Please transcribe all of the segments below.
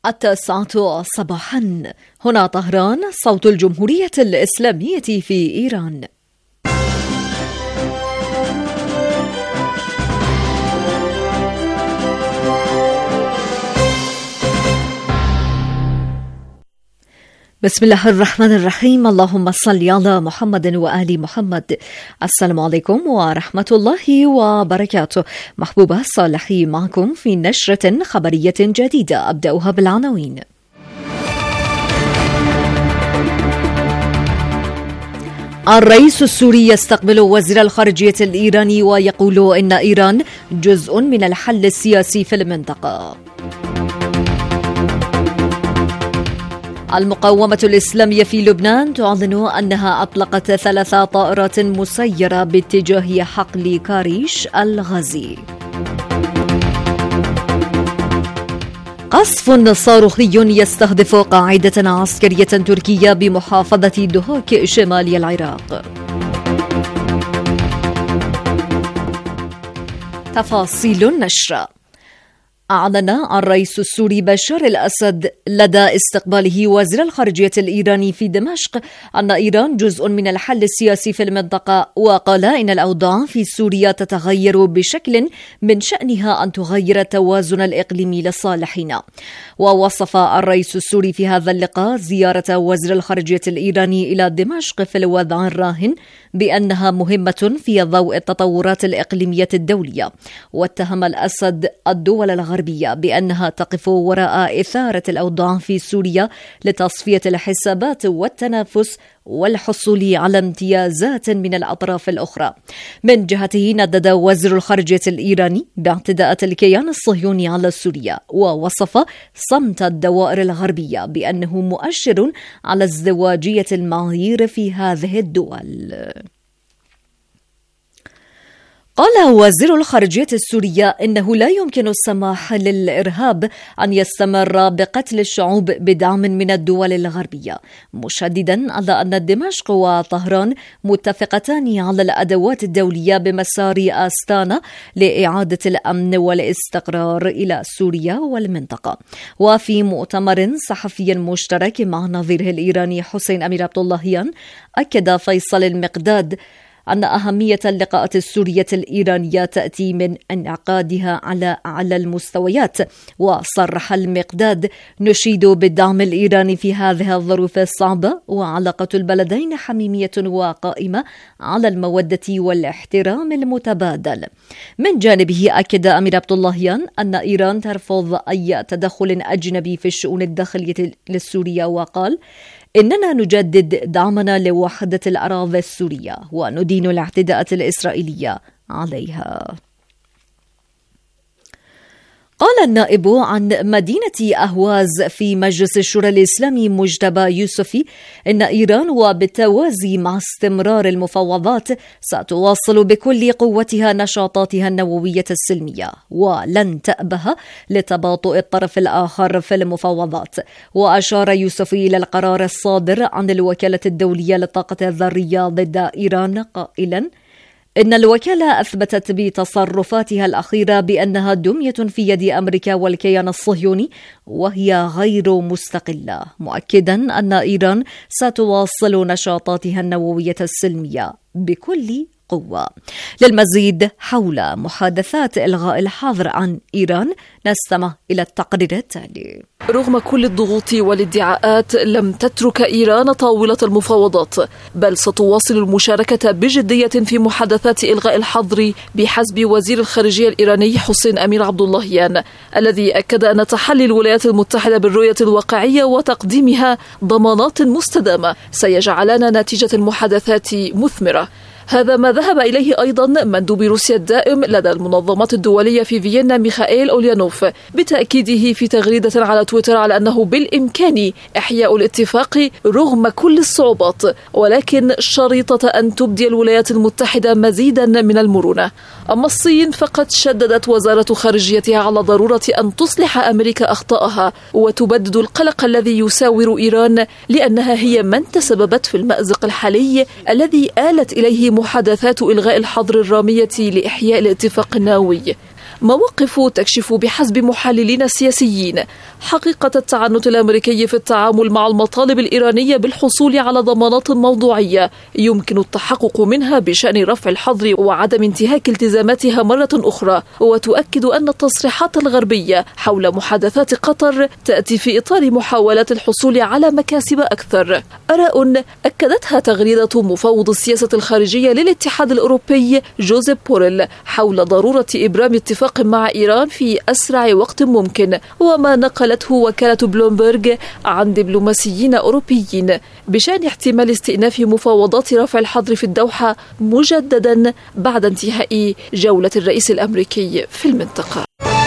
9:00 صباحا. هنا طهران، صوت الجمهورية الإسلامية في إيران. بسم الله الرحمن الرحيم. اللهم صل على محمد وآل محمد. السلام عليكم ورحمة الله وبركاته. محبوبة صالحي معكم في نشرة خبرية جديدة، أبدأها بالعناوين. الرئيس السوري يستقبل وزير الخارجية الإيراني ويقول إن إيران جزء من الحل السياسي في المنطقة. المقاومة الإسلامية في لبنان تعلن أنها أطلقت 3 طائرات مسيرة باتجاه حقل كاريش الغازي. قصف صاروخي يستهدف قاعدة عسكرية تركية بمحافظة دهوك شمال العراق. تفاصيل النشر. أعلن الرئيس السوري بشار الأسد لدى استقباله وزير الخارجية الإيراني في دمشق أن إيران جزء من الحل السياسي في المنطقة، وقال إن الأوضاع في سوريا تتغير بشكل من شأنها أن تغير التوازن الإقليمي لصالحنا. ووصف الرئيس السوري في هذا اللقاء زيارة وزير الخارجية الإيراني إلى دمشق في الوضع الراهن بأنها مهمة في ضوء التطورات الإقليمية الدولية، واتهم الأسد الدول الغربية بأنها تقف وراء إثارة الأوضاع في سوريا لتصفية الحسابات والتنافس والحصول على امتيازات من الأطراف الأخرى. من جهته ندد وزير الخارجية الإيراني باعتداءات الكيان الصهيوني على سوريا، ووصف صمت الدوائر الغربية بأنه مؤشر على ازدواجية المعايير في هذه الدول. قال وزير الخارجية السورية إنه لا يمكن السماح للإرهاب أن يستمر بقتل الشعوب بدعم من الدول الغربية، مشددا على أن دمشق وطهران متفقتان على الأدوات الدولية بمسار أستانا لإعادة الأمن والاستقرار إلى سوريا والمنطقة. وفي مؤتمر صحفي مشترك مع نظيره الإيراني حسين أمير عبد اللهيان، أكد فيصل المقداد أن أهمية اللقاءات السورية الإيرانية تأتي من انعقادها على أعلى المستويات. وصرح المقداد: نشيد بالدعم الإيراني في هذه الظروف الصعبة، وعلاقة البلدين حميمية وقائمة على المودة والاحترام المتبادل. من جانبه أكد أمير عبد اللهيان أن إيران ترفض أي تدخل أجنبي في الشؤون الداخلية لسوريا، وقال: إننا نجدد دعمنا لوحدة الأراضي السورية وندين الاعتداءات الإسرائيلية عليها. قال النائب عن مدينة أهواز في مجلس الشورى الإسلامي مجتبى يوسفي إن إيران وبالتوازي مع استمرار المفاوضات ستواصل بكل قوتها نشاطاتها النووية السلمية، ولن تأبه لتباطؤ الطرف الآخر في المفاوضات. وأشار يوسفي إلى القرار الصادر عن الوكالة الدولية للطاقة الذرية ضد إيران، قائلا: إن الوكالة أثبتت بتصرفاتها الأخيرة بأنها دمية في يد أمريكا والكيان الصهيوني وهي غير مستقلة، مؤكدا أن إيران ستواصل نشاطاتها النووية السلمية بكل قوة. للمزيد حول محادثات إلغاء الحظر عن إيران نستمع إلى التقرير التالي. رغم كل الضغوط والادعاءات لم تترك إيران طاولة المفاوضات، بل ستواصل المشاركة بجدية في محادثات إلغاء الحظر بحسب وزير الخارجية الإيراني حسين أمير عبد اللهيان، الذي أكد أن تحلي الولايات المتحدة بالرؤية الواقعية وتقديمها ضمانات مستدامة سيجعلنا نتيجة المحادثات مثمرة. هذا ما ذهب إليه أيضا مندوب روسيا الدائم لدى المنظمات الدولية في فيينا ميخائيل أوليانوف، بتأكيده في تغريدة على تويتر على أنه بالإمكان إحياء الاتفاق رغم كل الصعوبات، ولكن شريطة أن تبدي الولايات المتحدة مزيدا من المرونة. أما الصين فقد شددت وزارة خارجيتها على ضرورة أن تصلح أمريكا أخطاءها وتبدد القلق الذي يساور إيران، لأنها هي من تسببت في المأزق الحالي الذي آلت إليه محادثات إلغاء الحظر الرامية لإحياء الاتفاق النووي. مواقف تكشف بحسب محللين سياسيين حقيقة التعنت الأمريكي في التعامل مع المطالب الإيرانية بالحصول على ضمانات موضوعية يمكن التحقق منها بشأن رفع الحظر وعدم انتهاك التزاماتها مرة أخرى، وتؤكد أن التصريحات الغربية حول محادثات قطر تأتي في إطار محاولات الحصول على مكاسب أكثر. آراء أكدتها تغريدة مفوض السياسة الخارجية للاتحاد الأوروبي جوزيف بوريل حول ضرورة إبرام اتفاق مع إيران في أسرع وقت ممكن، وما نقلته وكالة بلومبرغ عن دبلوماسيين أوروبيين بشأن احتمال استئناف مفاوضات رفع الحظر في الدوحة مجددا بعد انتهاء جولة الرئيس الأمريكي في المنطقة.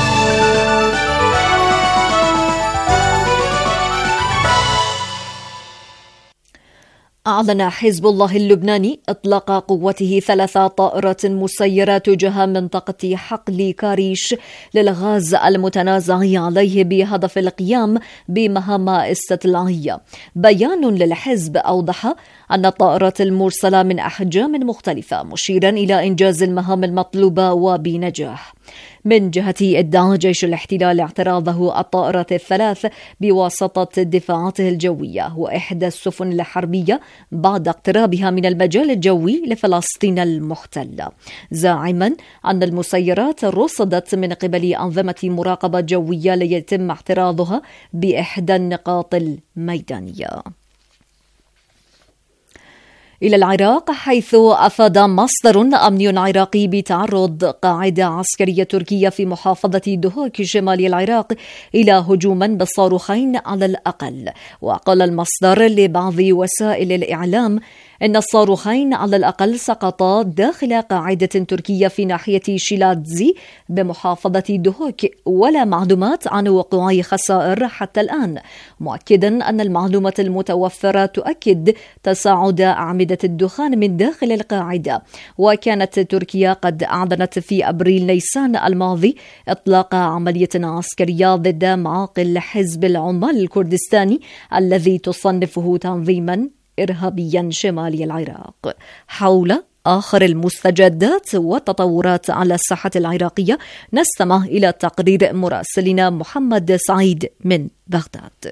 أعلن حزب الله اللبناني إطلاق قوته 3 طائرات مسيرة تجاه منطقة حقل كاريش للغاز المتنازع عليه بهدف القيام بمهام استطلاعية. بيان للحزب أوضح أن الطائرات المرسلة من أحجام مختلفة، مشيرا إلى إنجاز المهام المطلوبة وبنجاح. من جهته ادعى جيش الاحتلال اعتراضه الطائرات الثلاث بواسطة دفاعاته الجوية وإحدى السفن الحربية بعد اقترابها من المجال الجوي لفلسطين المحتلة، زاعما أن المسيرات رصدت من قبل أنظمة مراقبة جوية ليتم احتراضها بإحدى النقاط الميدانية. إلى العراق، حيث أفاد مصدر أمني عراقي بتعرض قاعدة عسكرية تركية في محافظة دهوك شمال العراق إلى هجوم بالصاروخين على الأقل. وقال المصدر لبعض وسائل الإعلام إن الصاروخين على الأقل سقطا داخل قاعدة تركية في ناحية شيلادزي بمحافظة دهوك، ولا معلومات عن وقوع خسائر حتى الآن، مؤكدا أن المعلومة المتوفرة تؤكد تصاعد أعمدة الدخان من داخل القاعدة. وكانت تركيا قد أعلنت في أبريل نيسان الماضي إطلاق عملية عسكرية ضد معاقل حزب العمال الكردستاني الذي تصنفه تنظيما إرهابيا شمالي العراق. حول آخر المستجدات والتطورات على الساحة العراقية نستمع إلى تقرير مراسلنا محمد سعيد من بغداد.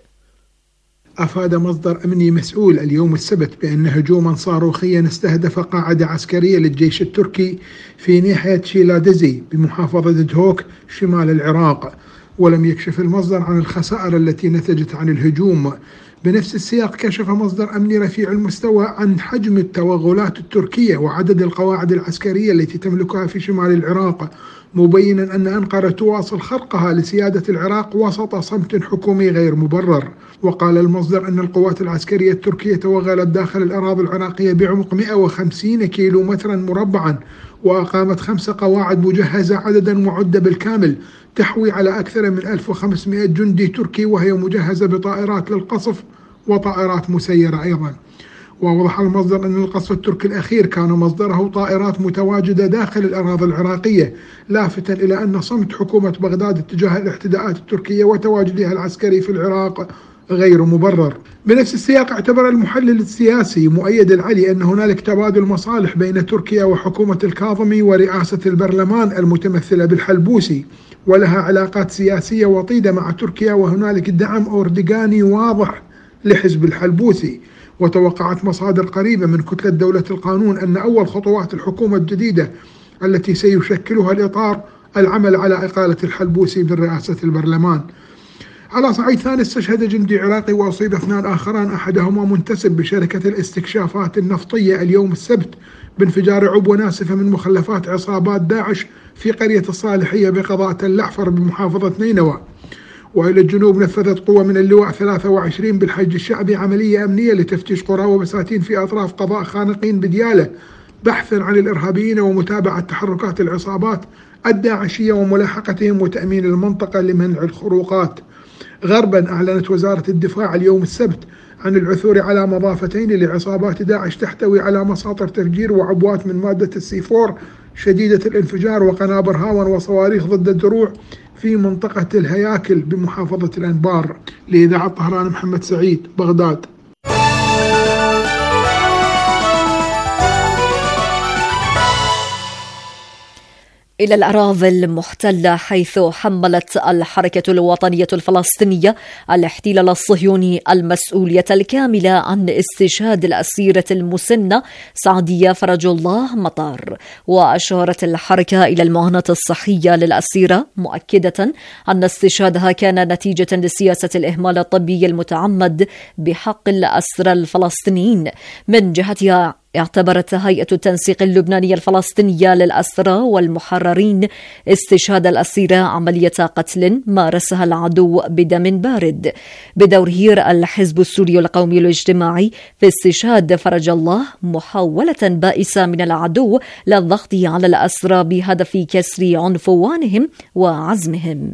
أفاد مصدر أمني مسؤول اليوم السبت بأن هجوما صاروخيا استهدف قاعدة عسكرية للجيش التركي في ناحية شيلادزي بمحافظة دهوك شمال العراق، ولم يكشف المصدر عن الخسائر التي نتجت عن الهجوم. بنفس السياق كشف مصدر أمني رفيع المستوى عن حجم التوغلات التركية وعدد القواعد العسكرية التي تملكها في شمال العراق، مبينا أن أنقرة تواصل خرقها لسيادة العراق وسط صمت حكومي غير مبرر. وقال المصدر أن القوات العسكرية التركية توغلت داخل الأراضي العراقية بعمق 150 كيلومترا مربعا، وأقامت 5 قواعد مجهزة عددا معدة بالكامل تحوي على أكثر من 1500 جندي تركي، وهي مجهزة بطائرات للقصف وطائرات مسيرة أيضا. ووضح المصدر أن القصف التركي الأخير كان مصدره طائرات متواجدة داخل الأراضي العراقية، لافتا إلى أن صمت حكومة بغداد اتجاه الاعتداءات التركية وتواجدها العسكري في العراق غير مبرر. بنفس السياق اعتبر المحلل السياسي مؤيد العلي أن هنالك تبادل مصالح بين تركيا وحكومة الكاظمي ورئاسة البرلمان المتمثلة بالحلبوسي، ولها علاقات سياسية وطيدة مع تركيا، وهنالك دعم أوردغاني واضح لحزب الحلبوسي. وتوقعت مصادر قريبة من كتلة دولة القانون أن أول خطوات الحكومة الجديدة التي سيشكلها الإطار العمل على إقالة الحلبوسي من رئاسة البرلمان. على صعيد ثاني، استشهد جندي عراقي وأصيب 2 آخران، أحدهما منتسب بشركة الاستكشافات النفطية اليوم السبت بانفجار عبوة ناسفة من مخلفات عصابات داعش في قرية الصالحية بقضاء تل أحفر بمحافظة نينوى. وإلى الجنوب، نفذت قوة من اللواء 23 بالحج الشعبي عملية أمنية لتفتيش قرى وبساتين في أطراف قضاء خانقين بديالة بحثا عن الإرهابيين ومتابعة تحركات العصابات الداعشية وملاحقتهم وتأمين المنطقة لمنع الخروقات. غربا، أعلنت وزارة الدفاع اليوم السبت عن العثور على مضافتين لعصابات داعش تحتوي على مساطر تفجير وعبوات من مادة السي4 شديدة الانفجار وقنابر هاون وصواريخ ضد الدروع في منطقة الهياكل بمحافظة الأنبار. لإذاعة طهران، محمد سعيد، بغداد. إلى الأراضي المحتلة، حيث حملت الحركة الوطنية الفلسطينية الاحتلال الصهيوني المسؤولية الكاملة عن استشهاد الأسيرة المسنة سعدية فرج الله مطار. وأشارت الحركة إلى المعاناة الصحية للأسيرة، مؤكدة أن استشهادها كان نتيجة لسياسة الإهمال الطبي المتعمد بحق الأسرى الفلسطينيين. من جهتها اعتبرت هيئة التنسيق اللبنانية الفلسطينية للأسرى والمحررين استشهاد الأسيرة عملية قتل مارسها العدو بدم بارد. بدوره الحزب السوري القومي الاجتماعي في استشهاد فرج الله محاولة بائسة من العدو للضغط على الأسرى بهدف كسر عنفوانهم وعزمهم.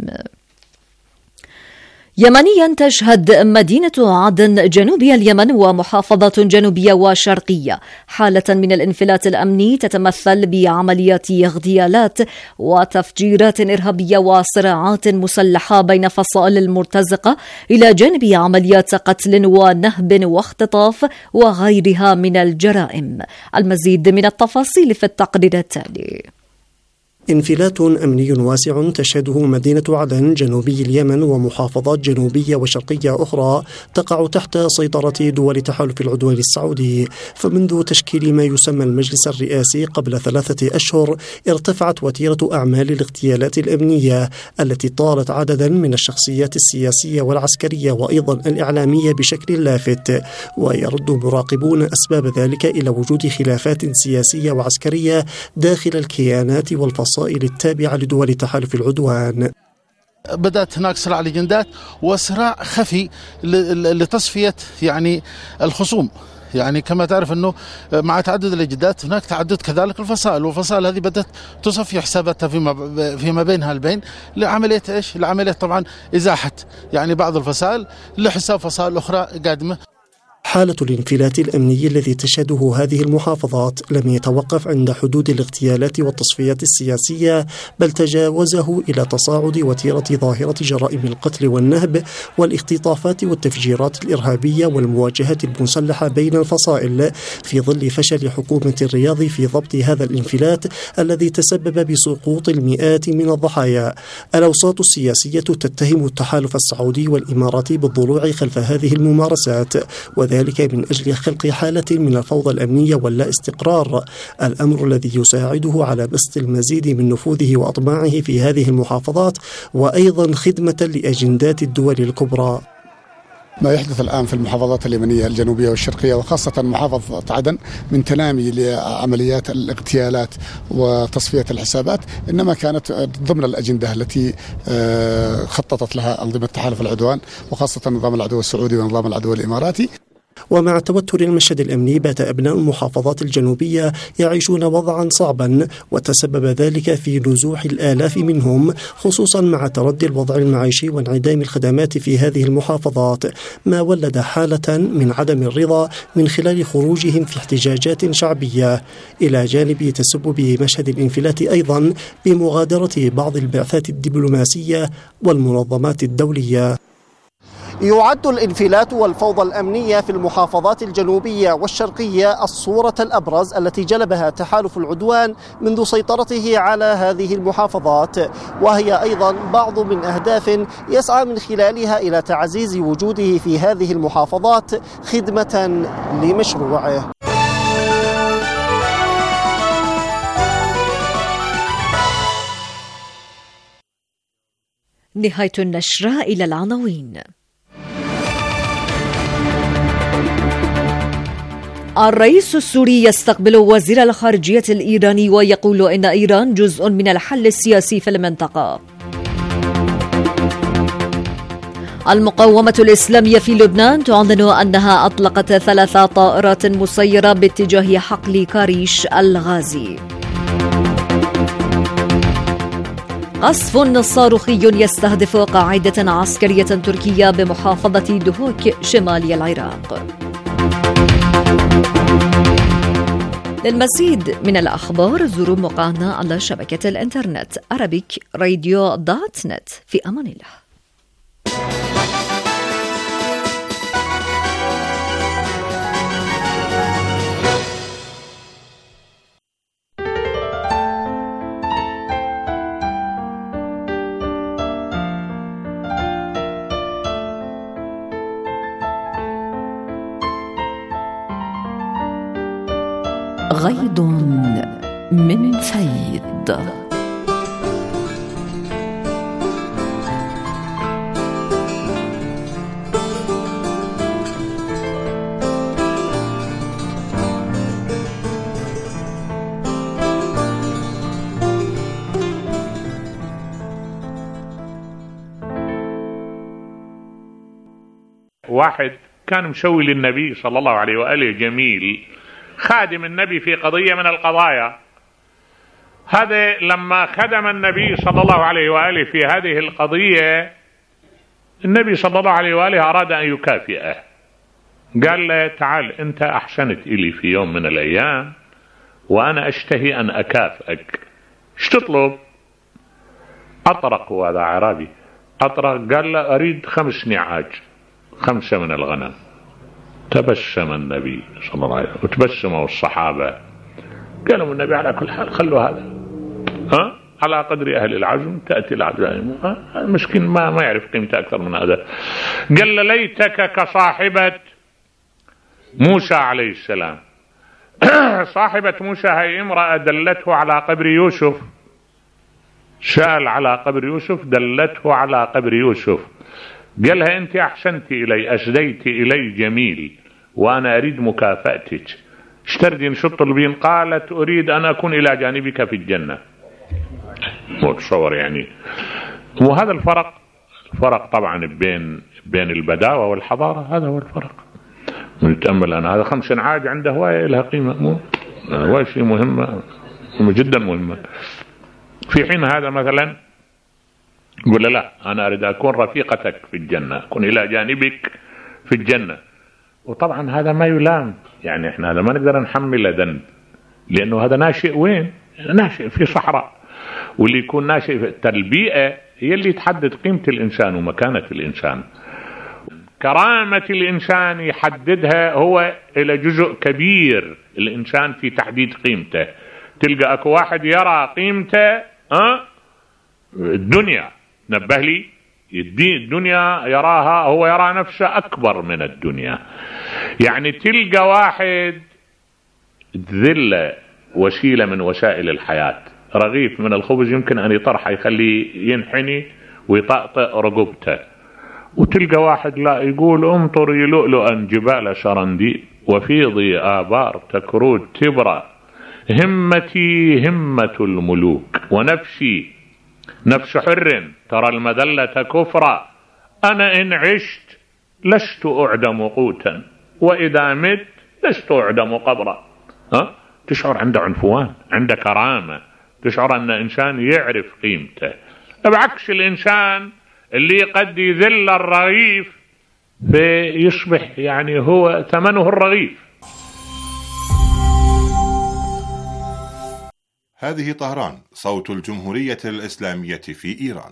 يمنيا، تشهد مدينة عدن جنوبي اليمن ومحافظات جنوبية وشرقية حالة من الانفلات الأمني تتمثل بعمليات اغتيالات وتفجيرات إرهابية وصراعات مسلحة بين فصائل المرتزقة، إلى جانب عمليات قتل ونهب واختطاف وغيرها من الجرائم. المزيد من التفاصيل في التقرير التالي. انفلات أمني واسع تشهده مدينة عدن جنوبي اليمن ومحافظات جنوبية وشرقية أخرى تقع تحت سيطرة دول تحالف العدوان السعودي. فمنذ تشكيل ما يسمى المجلس الرئاسي قبل 3 أشهر ارتفعت وتيرة أعمال الاغتيالات الأمنية التي طالت عددا من الشخصيات السياسية والعسكرية وأيضا الإعلامية بشكل لافت. ويرد مراقبون أسباب ذلك إلى وجود خلافات سياسية وعسكرية داخل الكيانات والفصائل التابعة لدول تحالف العدوان. بدأت هناك صراع لجندات وصراع خفي لتصفية الخصوم. كما تعرف أنه مع تعدد الأجندات هناك تعدد كذلك الفصائل، والفصائل هذه بدأت تصفي حساباتها فيما بينها البين لعملية إيش؟ لعملية طبعا إزاحة بعض الفصائل لحساب فصائل أخرى قادمة. حالة الانفلات الأمني الذي تشهده هذه المحافظات لم يتوقف عند حدود الاغتيالات والتصفيات السياسية، بل تجاوزه إلى تصاعد وتيرة ظاهرة جرائم القتل والنهب والاختطافات والتفجيرات الإرهابية والمواجهات المسلحة بين الفصائل، في ظل فشل حكومة الرياض في ضبط هذا الانفلات الذي تسبب بسقوط المئات من الضحايا. الأوساط السياسية تتهم التحالف السعودي والإماراتي بالضلوع خلف هذه الممارسات، وذلك من أجل خلق حالة من الفوضى الأمنية واللا استقرار، الأمر الذي يساعده على بسط المزيد من نفوذه وأطماعه في هذه المحافظات، وأيضا خدمة لأجندات الدول الكبرى. ما يحدث الآن في المحافظات اليمنية الجنوبية والشرقية وخاصة محافظة عدن من تنامي لعمليات الاغتيالات وتصفية الحسابات، إنما كانت ضمن الأجندة التي خططت لها أنظمة تحالف العدوان وخاصة نظام العدو السعودي ونظام العدو الإماراتي. ومع توتر المشهد الأمني بات أبناء المحافظات الجنوبية يعيشون وضعا صعبا، وتسبب ذلك في نزوح الآلاف منهم، خصوصا مع تردي الوضع المعيشي وانعدام الخدمات في هذه المحافظات، ما ولد حالة من عدم الرضا من خلال خروجهم في احتجاجات شعبية، إلى جانب تسبب مشهد الانفلات أيضا بمغادرة بعض البعثات الدبلوماسية والمنظمات الدولية. يعد الانفلات والفوضى الأمنية في المحافظات الجنوبية والشرقية الصورة الأبرز التي جلبها تحالف العدوان منذ سيطرته على هذه المحافظات، وهي أيضا بعض من أهداف يسعى من خلالها إلى تعزيز وجوده في هذه المحافظات خدمة لمشروعه. نهاية النشرة. إلى العناوين. الرئيس السوري يستقبل وزير الخارجية الإيراني ويقول إن إيران جزء من الحل السياسي في المنطقة. المقاومة الإسلامية في لبنان تعلن أنها أطلقت 3 طائرات مسيرة باتجاه حقل كاريش الغازي. قصف صاروخي يستهدف قاعدة عسكرية تركية بمحافظة دهوك شمال العراق. للمزيد من الأخبار زوروا موقعنا على شبكة الإنترنت arabic-radio.net. في أمان الله. غيض من فيض. واحد كان مشوي للنبي صلى الله عليه وآله جميل، خادم النبي في قضية من القضايا. هذا لما خدم النبي صلى الله عليه وآله في هذه القضية، النبي صلى الله عليه وآله أراد أن يكافئه، قال له تعال أنت أحسنت إلي في يوم من الأيام وأنا أشتهي أن أكافئك، ايش تطلب؟ أطرق، وهذا عربي أطرق، قال له أريد 5 نعاج، 5 من الغنم. تبسم النبي صلى الله عليه وسلم وتبسموا الصحابة، قالوا النبي على كل حال خلوا هذا، على قدر أهل العزم تأتي العزائم، المسكين ما يعرف قيمته أكثر من هذا. قال ليتك كصاحبة موسى عليه السلام. صاحبة موسى هي امرأة دلته على قبر يوسف، سأل على قبر يوسف، دلته على قبر يوسف، قالها أنت أحسنت إلي، أسديت إلي جميل، وأنا أريد مكافأتك، اشتردين شو تطلبين؟ قالت أريد أن أكون إلى جانبك في الجنة. متصور يعني. وهذا الفرق طبعا بين البداوة والحضارة، هذا هو الفرق. نتأمل أنا هذا 5 نعاج عنده هواية لها قيمة، هواية شيء مهمة جدا مهمة. في حين هذا مثلا يقول لا أنا أريد أكون رفيقتك في الجنة، أكون إلى جانبك في الجنة. وطبعا هذا ما يلام، يعني إحنا هذا ما نقدر نحمله ذنب، لأنه هذا ناشئ وين؟ ناشئ في صحراء، واللي يكون ناشئ في البيئة هي اللي تحدد قيمة الإنسان ومكانة الإنسان. كرامة الإنسان يحددها هو إلى جزء كبير الإنسان في تحديد قيمته. تلقى أكو واحد يرى قيمته الدنيا، نبه لي، الدنيا يراها، هو يرى نفسه أكبر من الدنيا. يعني تلقى واحد ذلة وسيلة من وسائل الحياة، رغيف من الخبز يمكن أن يطرحه يخليه ينحني ويطأطئ رقبته، وتلقى واحد لا يقول امطري لؤلؤا جبال سرنديب وفيضي آبار تكرود تبرى، همتي همة الملوك ونفسي نفس حر ترى المذلة كفرا، أنا إن عشت لست أعدم قوتا وإذا مت لست أعدم قبرا. تشعر عنده عنفوان، عنده كرامة، تشعر أن إنسان يعرف قيمته، بعكس الإنسان اللي قد يذل الرغيف فيصبح يعني هو ثمنه الرغيف. هذه طهران، صوت الجمهورية الإسلامية في إيران.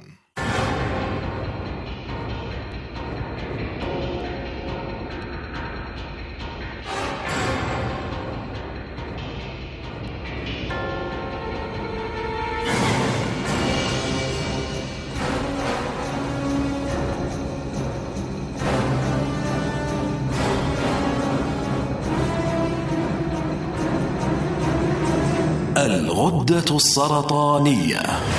الغدة السرطانية.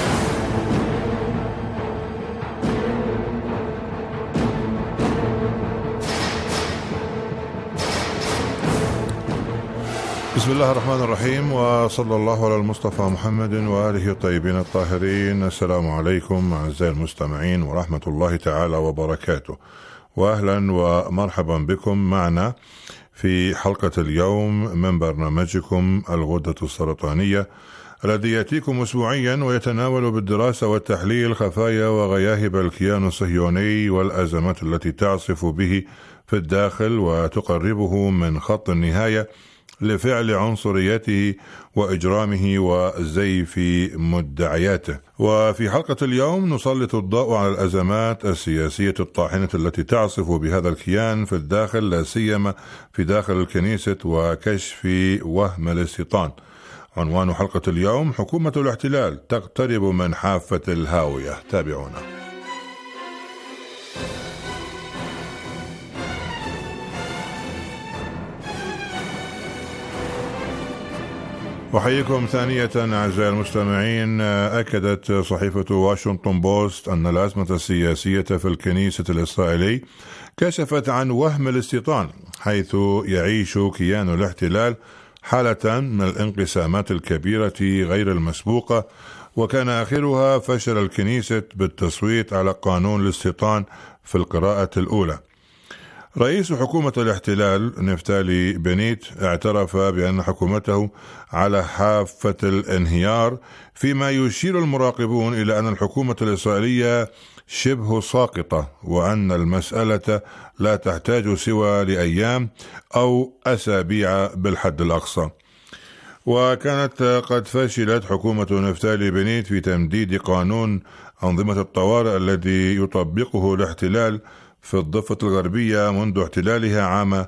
بسم الله الرحمن الرحيم، وصلى الله على المصطفى محمد وآله الطيبين الطاهرين. السلام عليكم أعزائي المستمعين ورحمة الله تعالى وبركاته، وأهلا ومرحبا بكم معنا في حلقة اليوم من برنامجكم الغدة السرطانية، الذي يأتيكم أسبوعيا ويتناول بالدراسة والتحليل خفايا وغياهب الكيان الصهيوني والأزمات التي تعصف به في الداخل وتقربه من خط النهاية لفعل عنصريته وإجرامه وزيف مدعياته. وفي حلقة اليوم نسلط الضوء على الأزمات السياسية الطاحنة التي تعصف بهذا الكيان في الداخل، لا سيما في داخل الكنيسة، وكشف وهم الاستيطان. عنوان حلقة اليوم: حكومة الاحتلال تقترب من حافة الهاوية. تابعونا. أحييكم ثانية أعزائي المستمعين. أكدت صحيفة واشنطن بوست أن الأزمة السياسية في الكنيسة الإسرائيلي كشفت عن وهم الاستيطان، حيث يعيش كيان الاحتلال حالة من الانقسامات الكبيرة غير المسبوقة، وكان آخرها فشل الكنيسة بالتصويت على قانون الاستيطان في القراءة الأولى. رئيس حكومة الاحتلال نفتالي بنيت اعترف بأن حكومته على حافة الانهيار، فيما يشير المراقبون إلى أن الحكومة الإسرائيلية شبه ساقطة، وأن المسألة لا تحتاج سوى لأيام أو أسابيع بالحد الأقصى. وكانت قد فشلت حكومة نفتالي بنيت في تمديد قانون أنظمة الطوارئ الذي يطبقه الاحتلال في الضفة الغربية منذ احتلالها عام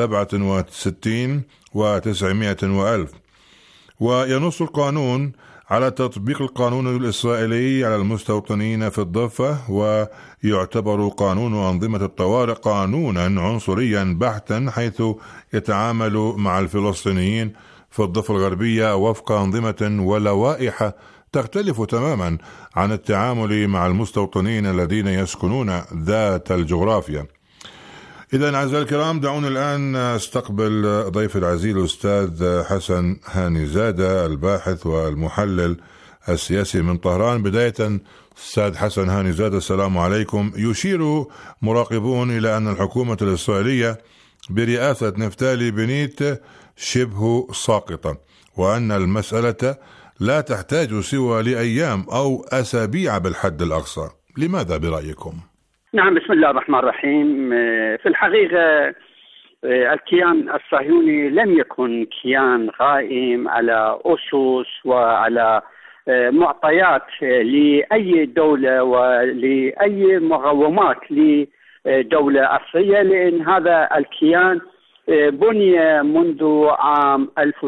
67 و900 وألف. وينص القانون على تطبيق القانون الإسرائيلي على المستوطنين في الضفة، ويعتبر قانون أنظمة الطوارئ قانونا عنصريا بحتا، حيث يتعامل مع الفلسطينيين في الضفة الغربية وفق أنظمة ولوائح تختلف تماما عن التعامل مع المستوطنين الذين يسكنون ذات الجغرافيا. إذن أعزائي الكرام، دعونا الآن استقبل ضيف العزيز الأستاذ حسن هانيزادة، الباحث والمحلل السياسي من طهران. بداية أستاذ حسن هانيزادة، السلام عليكم. يشير مراقبون إلى أن الحكومة الإسرائيلية برئاسة نفتالي بنيت شبه ساقطة، وأن المسألة لا تحتاج سوى لأيام أو أسابيع بالحد الأقصى. لماذا برأيكم؟ نعم، بسم الله الرحمن الرحيم. في الحقيقة الكيان الصهيوني لم يكن كيان قائم على أسس وعلى معطيات لأي دولة ولأي مقومات لدولة أصلية، لأن هذا الكيان بني منذ عام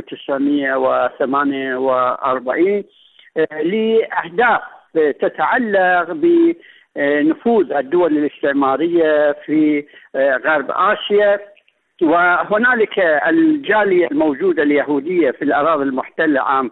1948 لأهداف تتعلق بنفوذ الدول الاستعمارية في غرب آسيا. وهنالك الجالية الموجودة اليهودية في الأراضي المحتلة عام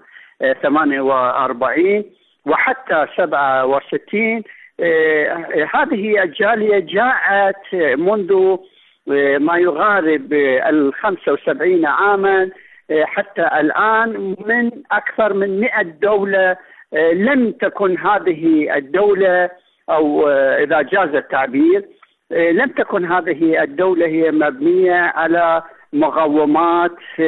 48 وحتى 67. هذه الجالية جاءت منذ ما يغارب 75 عاما حتى الآن من أكثر من 100 دولة. لم تكن هذه الدولة، أو إذا جاز التعبير، لم تكن هذه الدولة هي مبنية على مقومات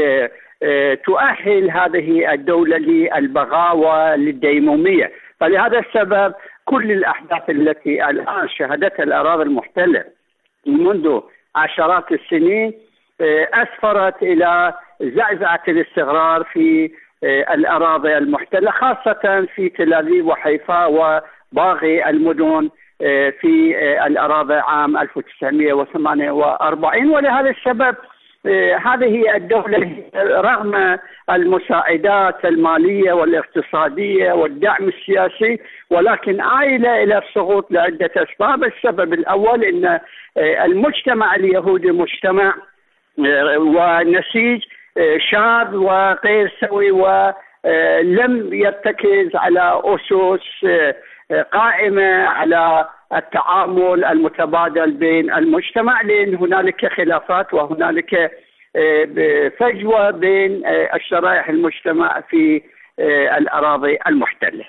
تؤهل هذه الدولة للبغاوة للديمومية. فلهذا السبب كل الأحداث التي الآن شهدتها الأراضي المحتلة منذ عشرات السنين أسفرت إلى زعزعة الاستقرار في الأراضي المحتلة، خاصة في تل أبيب وحيفا وباقي المدن في الأراضي عام 1948. ولهذا السبب هذه الدولة رغم المساعدات المالية والاقتصادية والدعم السياسي، ولكن عائلة إلى السقوط لعدة أسباب. السبب الأول أن المجتمع اليهودي مجتمع ونسيج شاذ وغير سوي، ولم يرتكز على أسس قائمة على التعامل المتبادل بين المجتمع، لأن هنالك خلافات وهنالك فجوة بين الشرائح المجتمع في الأراضي المحتلة.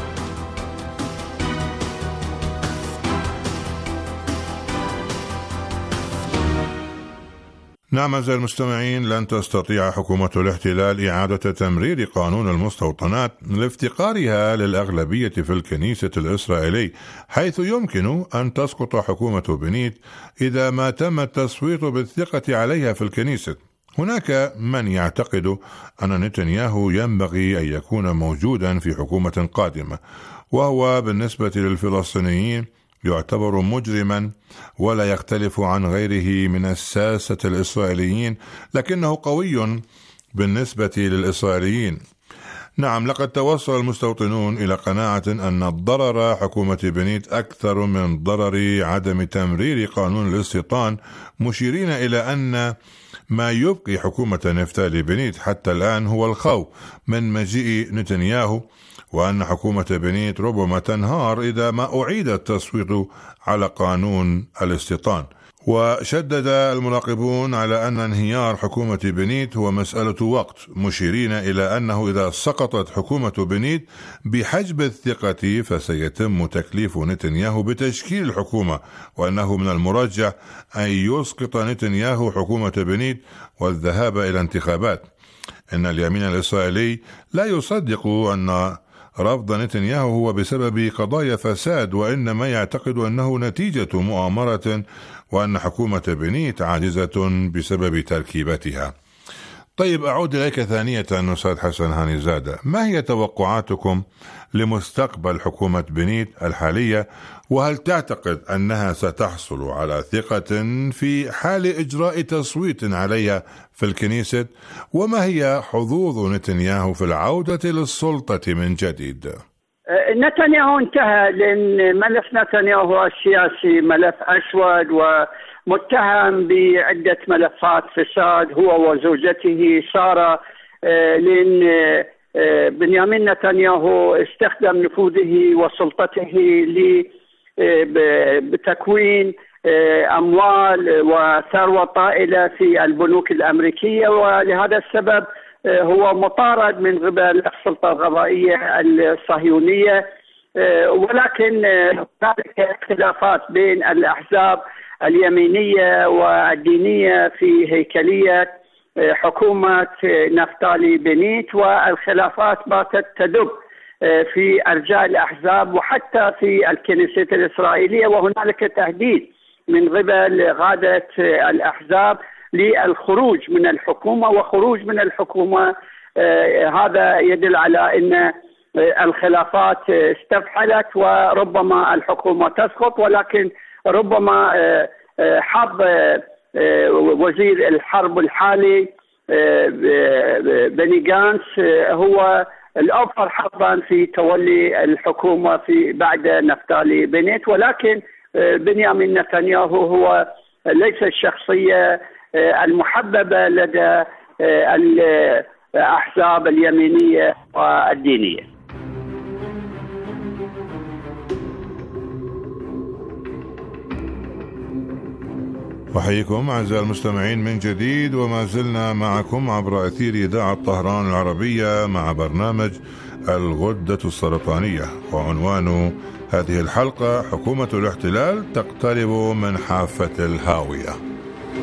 نعم أعزائي المستمعين، لن تستطيع حكومة الاحتلال إعادة تمرير قانون المستوطنات لافتقارها للأغلبية في الكنيسة الإسرائيلي، حيث يمكن أن تسقط حكومة بنيت إذا ما تم التصويت بالثقة عليها في الكنيسة. هناك من يعتقد أن نتنياهو ينبغي أن يكون موجودا في حكومة قادمة، وهو بالنسبة للفلسطينيين يعتبر مجرما ولا يختلف عن غيره من الساسة الإسرائيليين، لكنه قوي بالنسبة للإسرائيليين. نعم، لقد توصل المستوطنون إلى قناعة أن ضرر حكومة بنيت أكثر من ضرر عدم تمرير قانون الاستيطان، مشيرين إلى أن ما يبقي حكومة نفتالي بنيت حتى الآن هو الخوف من مجيء نتنياهو، وأن حكومة بنيت ربما تنهار إذا ما أعيد التصويت على قانون الاستيطان. وشدد المراقبون على أن انهيار حكومة بنيت هو مسألة وقت، مشيرين إلى أنه إذا سقطت حكومة بنيت بحجب الثقة فسيتم تكليف نتنياهو بتشكيل الحكومة، وأنه من المرجح أن يسقط نتنياهو حكومة بنيت والذهاب إلى انتخابات. إن اليمين الإسرائيلي لا يصدق أن رفض نتنياهو هو بسبب قضايا فساد، وإنما يعتقد أنه نتيجة مؤامرة، وأن حكومة بنيت عاجزة بسبب تركيبتها. طيب، أعود إليك ثانية أستاذ حسن هانيزادة، ما هي توقعاتكم لمستقبل حكومة بنيت الحالية، وهل تعتقد أنها ستحصل على ثقة في حال إجراء تصويت عليها في الكنيسة؟ وما هي حظوظ نتنياهو في العودة للسلطة من جديد؟ نتنياهو انتهى، لأن ملف نتنياهو السياسي ملف أسود ومتهم بعدة ملفات فساد هو وزوجته سارة، لأن بنيامين نتنياهو استخدم نفوذه وسلطته بتكوين أموال وثروة طائلة في البنوك الأمريكية، ولهذا السبب هو مطارد من قبل السلطة القضائية الصهيونية. ولكن هناك اختلافات بين الأحزاب اليمينية والدينية في هيكلية حكومة نفتالي بنيت، والخلافات باتت تدب في أرجاء الأحزاب وحتى في الكنيسة الإسرائيلية، وهنالك تهديد من قبل قادة الأحزاب للخروج من الحكومة وخروج من الحكومة. هذا يدل على أن الخلافات استفحلت وربما الحكومة تسقط، ولكن ربما حظ وزير الحرب الحالي بني غانتس هو الأكثر حظا في تولي الحكومة في بعد نفتالي بنيت. ولكن بنيامين نتنياهو هو ليس الشخصية المحببة لدى الأحزاب اليمينية والدينية. أحييكم أعزائي المستمعين من جديد، وما زلنا معكم عبر أثير إذاعة طهران العربية مع برنامج الغدة السرطانية، وعنوان هذه الحلقة: حكومة الاحتلال تقترب من حافة الهاوية.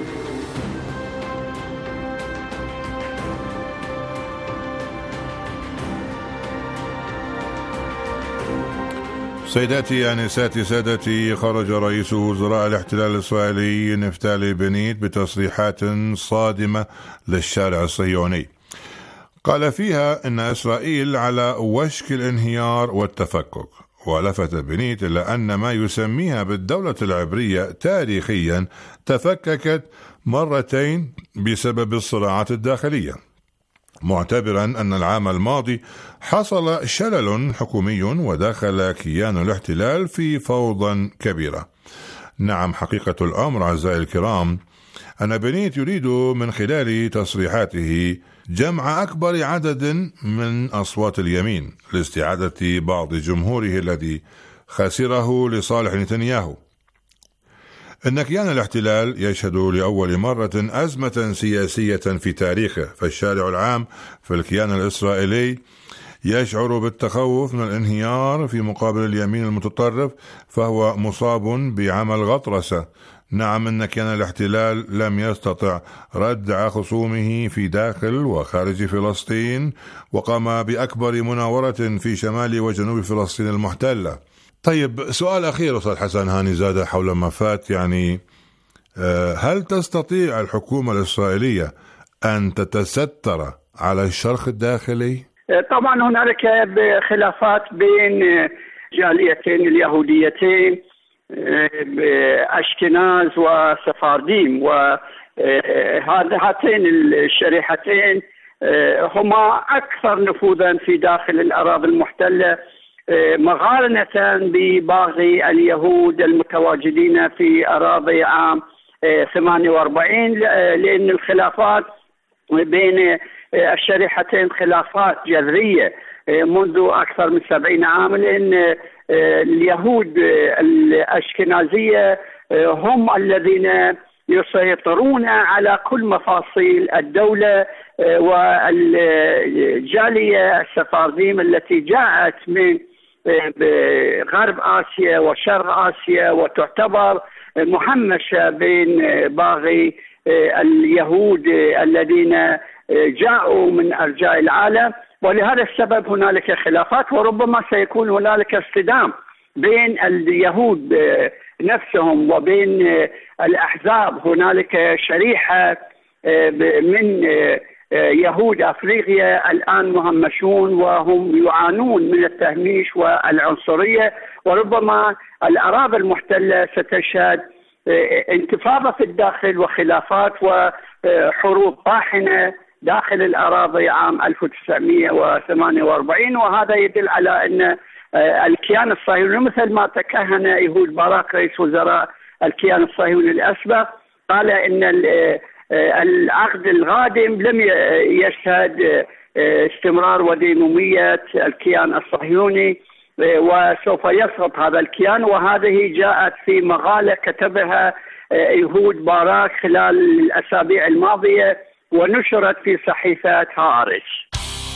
سيداتي آنساتي سادتي، خرج رئيس وزراء الاحتلال الإسرائيلي نفتالي بنيت بتصريحات صادمة للشارع الصهيوني، قال فيها إن إسرائيل على وشك الانهيار والتفكك، ولفت بنيت إلى أن ما يسميها بالدولة العبرية تاريخيا تفككت مرتين بسبب الصراعات الداخلية، معتبرا أن العام الماضي حصل شلل حكومي ودخل كيان الاحتلال في فوضى كبيرة. نعم، حقيقة الأمر أعزائي الكرام أن بنيت يريد من خلال تصريحاته جمع أكبر عدد من أصوات اليمين لاستعادة بعض جمهوره الذي خسره لصالح نتنياهو. إن كيان الاحتلال يشهد لأول مرة أزمة سياسية في تاريخه، فالشارع العام في الكيان الإسرائيلي يشعر بالتخوف من الانهيار في مقابل اليمين المتطرف، فهو مصاب بعمل غطرسة. نعم، إن كيان الاحتلال لم يستطع ردع خصومه في داخل وخارج فلسطين، وقام بأكبر مناورة في شمال وجنوب فلسطين المحتلة. طيب، سؤال أخير أستاذ حسن هانيزادة حول ما فات، يعني هل تستطيع الحكومة الإسرائيلية أن تتستر على الشرخ الداخلي؟ طبعا هنالك خلافات بين جاليتين اليهوديتين أشكناز وسفارديم، وهاتين الشريحتين هما أكثر نفوذا في داخل الأراضي المحتلة مقارنة بباقي اليهود المتواجدين في أراضي عام 48 لأن الخلافات بين الشريحتين خلافات جذرية منذ أكثر من 70 عاما، لأن اليهود الأشكنازية هم الذين يسيطرون على كل مفاصيل الدولة، والجالية السفارديم التي جاءت من غرب آسيا وشرق آسيا وتعتبر مهمشة بين باقي اليهود الذين جاءوا من أرجاء العالم، ولهذا السبب هنالك خلافات، وربما سيكون هنالك اصطدام بين اليهود نفسهم وبين الأحزاب. هنالك شريحة من يهود أفريقيا الآن مهمشون وهم يعانون من التهميش والعنصرية، وربما الأراضي المحتلة ستشهد انتفاضة في الداخل وخلافات وحروب طاحنة داخل الأراضي عام 1948. وهذا يدل على أن الكيان الصهيوني مثل ما تكهن إيهود باراك رئيس وزراء الكيان الصهيوني الأسبق قال أن العقد القادم لم يشهد استمرار وديمومية الكيان الصهيوني وسوف يسقط هذا الكيان. وهذه جاءت في مقالة كتبها إيهود باراك خلال الأسابيع الماضية ونشرت في صحيفة هارتش.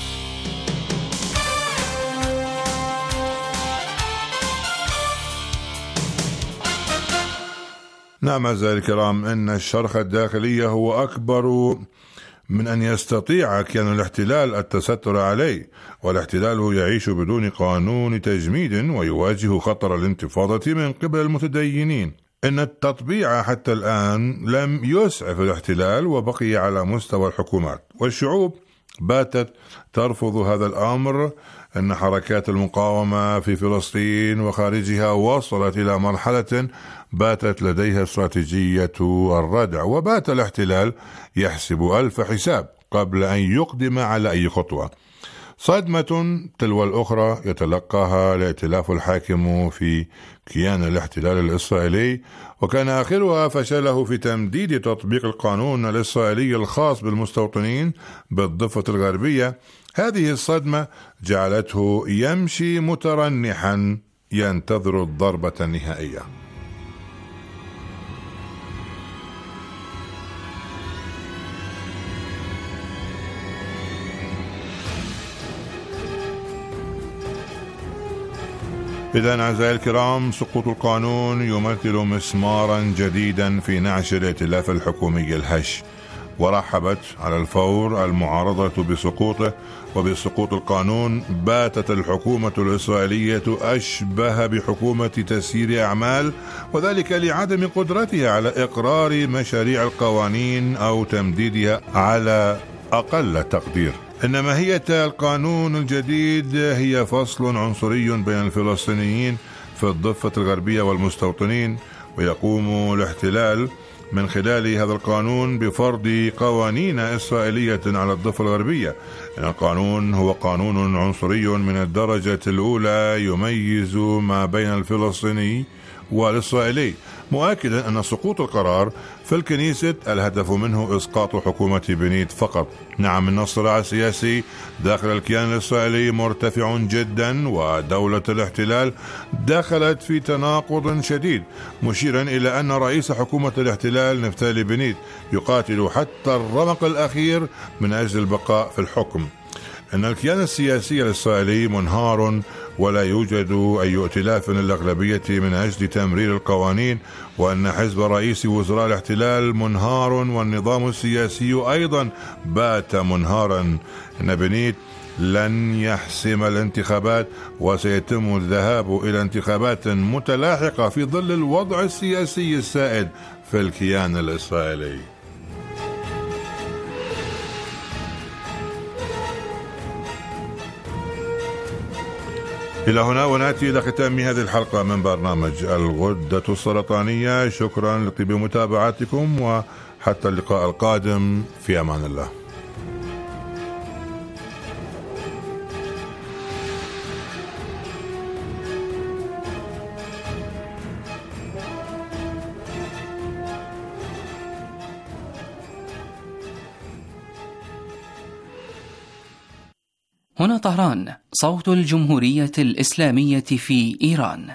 نعم أعزائي الكرام، إن الشرخ الداخلي هو أكبر من أن يستطيع كيان الاحتلال التستر عليه، والاحتلال يعيش بدون قانون تجميد ويواجه خطر الانتفاضة من قبل المتدينين. إن التطبيع حتى الآن لم يسعف الاحتلال وبقي على مستوى الحكومات، والشعوب باتت ترفض هذا الأمر. أن حركات المقاومة في فلسطين وخارجها وصلت إلى مرحلة باتت لديها استراتيجية الردع، وبات الاحتلال يحسب ألف حساب قبل أن يقدم على أي خطوة. صدمة تلو الأخرى يتلقاها الائتلاف الحاكم في كيان الاحتلال الإسرائيلي، وكان آخرها فشله في تمديد تطبيق القانون الإسرائيلي الخاص بالمستوطنين بالضفة الغربية. هذه الصدمة جعلته يمشي مترنحا ينتظر الضربة النهائية. إذن أعزائي الكرام، سقوط القانون يمثل مسمارا جديدا في نعش الائتلاف الحكومي الهش، ورحبت على الفور المعارضة بسقوطه. وبسقوط القانون باتت الحكومة الإسرائيلية أشبه بحكومة تسيير أعمال، وذلك لعدم قدرتها على إقرار مشاريع القوانين أو تمديدها على أقل تقدير. إن ماهية القانون الجديد هي فصل عنصري بين الفلسطينيين في الضفة الغربية والمستوطنين، ويقوم الاحتلال من خلال هذا القانون بفرض قوانين إسرائيلية على الضفة الغربية. إن القانون هو قانون عنصري من الدرجة الأولى يميز ما بين الفلسطيني والإسرائيلي، مؤكدا أن سقوط القرار في الكنيسة الهدف منه إسقاط حكومة بنيت فقط. نعم، إن الصراع السياسي داخل الكيان الإسرائيلي مرتفع جدا، ودولة الاحتلال دخلت في تناقض شديد، مشيرا إلى أن رئيس حكومة الاحتلال نفتالي بنيت يقاتل حتى الرمق الأخير من أجل البقاء في الحكم. أن الكيان السياسي الإسرائيلي منهار، ولا يوجد أي ائتلاف للأغلبية من أجل تمرير القوانين، وأن حزب رئيس وزراء الاحتلال منهار، والنظام السياسي أيضا بات منهارا. أن بنيت لن يحسم الانتخابات، وسيتم الذهاب إلى انتخابات متلاحقة في ظل الوضع السياسي السائد في الكيان الإسرائيلي. إلى هنا ونأتي إلى ختام هذه الحلقة من برنامج الغدة السرطانية. شكرا لطيب متابعتكم، وحتى اللقاء القادم، في أمان الله. هنا طهران، صوت الجمهورية الإسلامية في إيران.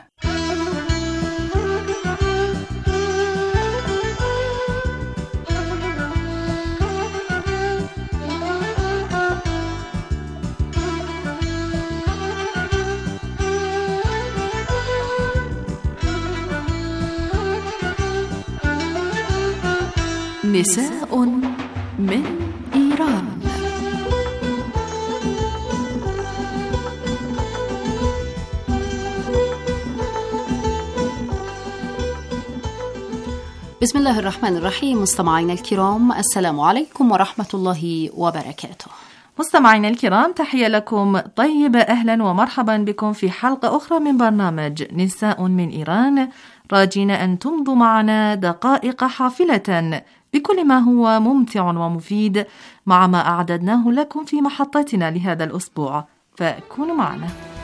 نساء من إيران. بسم الله الرحمن الرحيم. مستمعينا الكرام، السلام عليكم ورحمة الله وبركاته. مستمعينا الكرام، تحية لكم طيبة، أهلا ومرحبا بكم في حلقة أخرى من برنامج نساء من إيران، راجين أن تمضوا معنا دقائق حافلة بكل ما هو ممتع ومفيد مع ما أعددناه لكم في محطتنا لهذا الأسبوع، فكونوا معنا.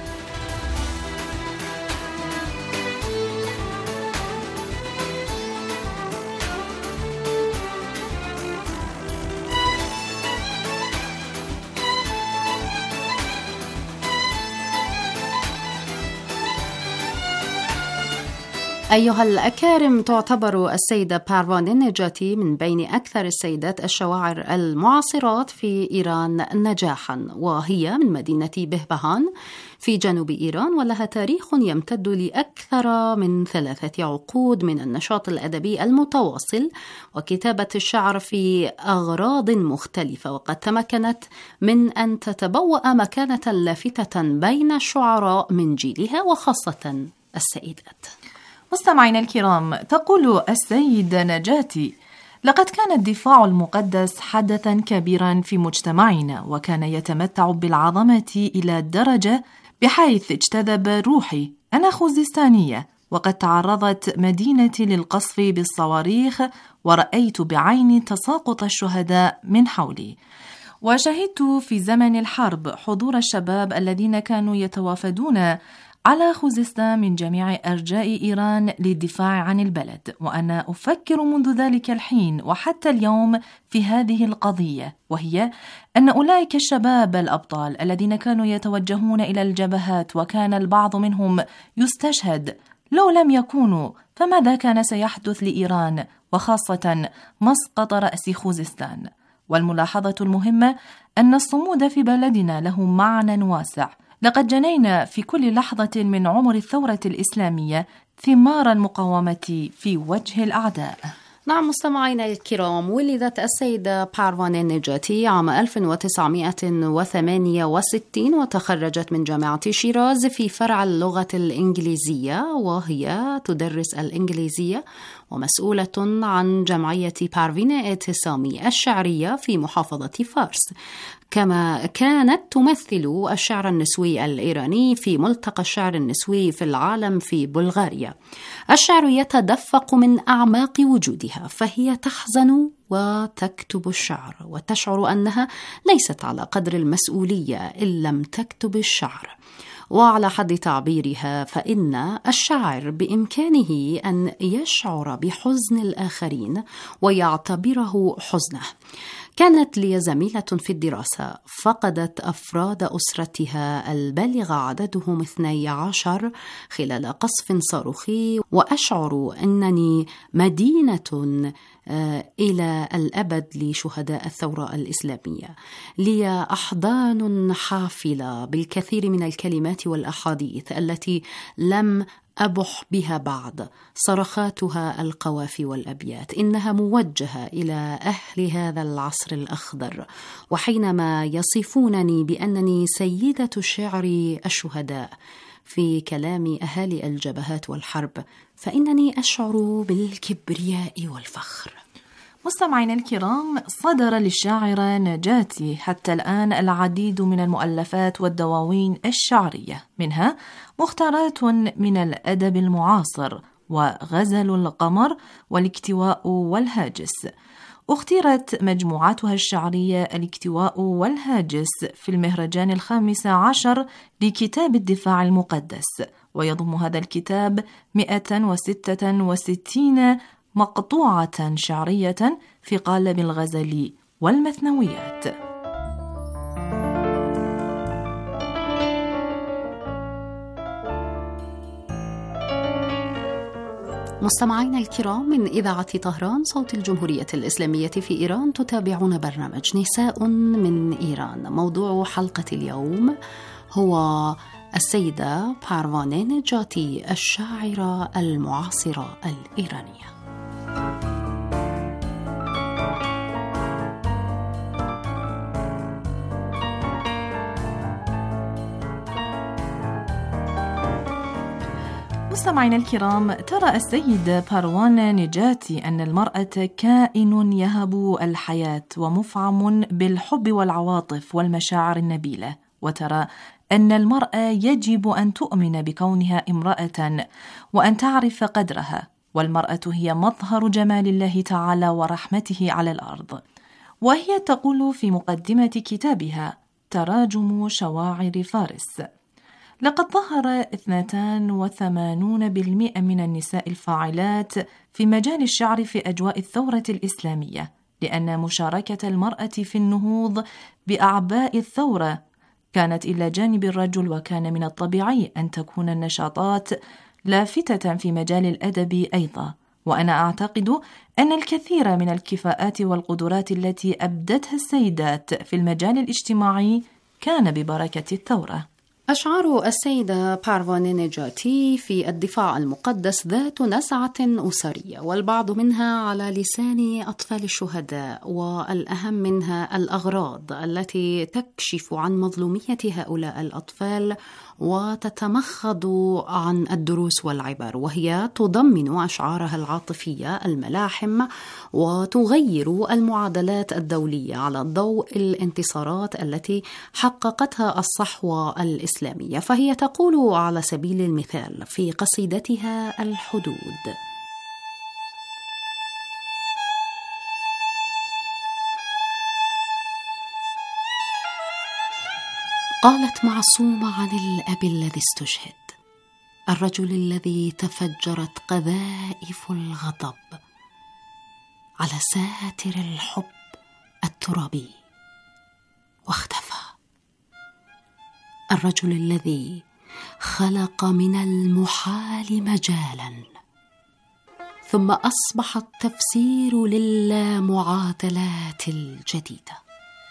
أيها الأكارم، تعتبر السيدة باروان النجاتي من بين أكثر السيدات الشواعر المعاصرات في إيران نجاحاً، وهي من مدينة بهبهان في جنوب إيران، ولها تاريخ يمتد لأكثر من 3 عقود من النشاط الأدبي المتواصل وكتابة الشعر في أغراض مختلفة، وقد تمكنت من أن تتبوأ مكانة لافتة بين الشعراء من جيلها وخاصة السيدات. مستمعينا الكرام، تقول السيدة نجاتي: لقد كان الدفاع المقدس حدثا كبيرا في مجتمعنا، وكان يتمتع بالعظمة إلى درجة بحيث اجتذب روحي. أنا خوزستانية، وقد تعرضت مدينتي للقصف بالصواريخ، ورأيت بعيني تساقط الشهداء من حولي، وشهدت في زمن الحرب حضور الشباب الذين كانوا يتوافدون على خوزستان من جميع أرجاء إيران للدفاع عن البلد، وأنا أفكر منذ ذلك الحين وحتى اليوم في هذه القضية، وهي أن أولئك الشباب الأبطال الذين كانوا يتوجهون إلى الجبهات وكان البعض منهم يستشهد، لو لم يكونوا فماذا كان سيحدث لإيران، وخاصة مسقط رأس خوزستان؟ والملاحظة المهمة أن الصمود في بلدنا له معنى واسع. لقد جنينا في كل لحظة من عمر الثورة الإسلامية ثمار المقاومة في وجه الأعداء. نعم مستمعينا الكرام، ولدت السيدة باروان النجاتي عام 1968 وتخرجت من جامعة شيراز في فرع اللغة الإنجليزية، وهي تدرس الإنجليزية ومسؤولة عن جمعية بارفين اعتصامي الشعرية في محافظة فارس، كما كانت تمثل الشعر النسوي الإيراني في ملتقى الشعر النسوي في العالم في بلغاريا. الشعر يتدفق من أعماق وجودها، فهي تحزن وتكتب الشعر وتشعر أنها ليست على قدر المسؤولية إن لم تكتب الشعر. وعلى حد تعبيرها، فإن الشاعر بإمكانه أن يشعر بحزن الآخرين ويعتبره حزنه. كانت لي زميلة في الدراسة فقدت أفراد أسرتها البالغ عددهم 12 خلال قصف صاروخي، وأشعر أنني مدينة إلى الأبد لشهداء الثورة الإسلامية. لي أحضان حافلة بالكثير من الكلمات والأحاديث التي لم أبح بها بعد، صرخاتها القوافي والأبيات إنها موجهة إلى أهل هذا العصر الأخضر، وحينما يصفونني بأنني سيدة شعر الشهداء في كلام أهالي الجبهات والحرب، فإنني أشعر بالكبرياء والفخر. مستمعينا الكرام، صدر للشاعرة نجاتي حتى الآن العديد من المؤلفات والدواوين الشعرية، منها مختارات من الأدب المعاصر وغزل القمر والاكتواء والهاجس. اختيرت مجموعاتها الشعرية الاكتواء والهاجس في المهرجان 15 لكتاب الدفاع المقدس، ويضم هذا الكتاب 166 مقطوعة شعرية في قالب الغزل والمثنويات. مستمعينا الكرام، من إذاعة طهران صوت الجمهورية الإسلامية في إيران تتابعون برنامج نساء من إيران. موضوع حلقة اليوم هو السيدة باروانه نجاتي، الشاعرة المعاصرة الإيرانية. مستمعينا الكرام، ترى السيدة باروانه نجاتي أن المرأة كائن يهب الحياة ومفعم بالحب والعواطف والمشاعر النبيلة، وترى أن المرأة يجب أن تؤمن بكونها امرأة وأن تعرف قدرها، والمرأة هي مظهر جمال الله تعالى ورحمته على الأرض. وهي تقول في مقدمة كتابها تراجم شواعر فارس: لقد ظهر 82% من النساء الفاعلات في مجال الشعر في أجواء الثورة الإسلامية، لأن مشاركة المرأة في النهوض بأعباء الثورة كانت إلى جانب الرجل، وكان من الطبيعي أن تكون النشاطات لافتة في مجال الأدب أيضا. وأنا أعتقد أن الكثير من الكفاءات والقدرات التي أبدتها السيدات في المجال الاجتماعي كان ببركة الثورة. أشعار السيدة باروانه نجاتي في الدفاع المقدس ذات نزعة أسرية، والبعض منها على لسان أطفال الشهداء، والأهم منها الأغراض التي تكشف عن مظلومية هؤلاء الأطفال وتتمخض عن الدروس والعبر، وهي تضمن أشعارها العاطفية الملاحم وتغير المعادلات الدولية على ضوء الانتصارات التي حققتها الصحوة الإسلامية. فهي تقول على سبيل المثال في قصيدتها الحدود: قالت معصومة عن الأب الذي استشهد، الرجل الذي تفجرت قذائف الغضب على ساتر الحب الترابي واختفى، الرجل الذي خلق من المحال مجالا ثم أصبح التفسير للامعادلات الجديدة.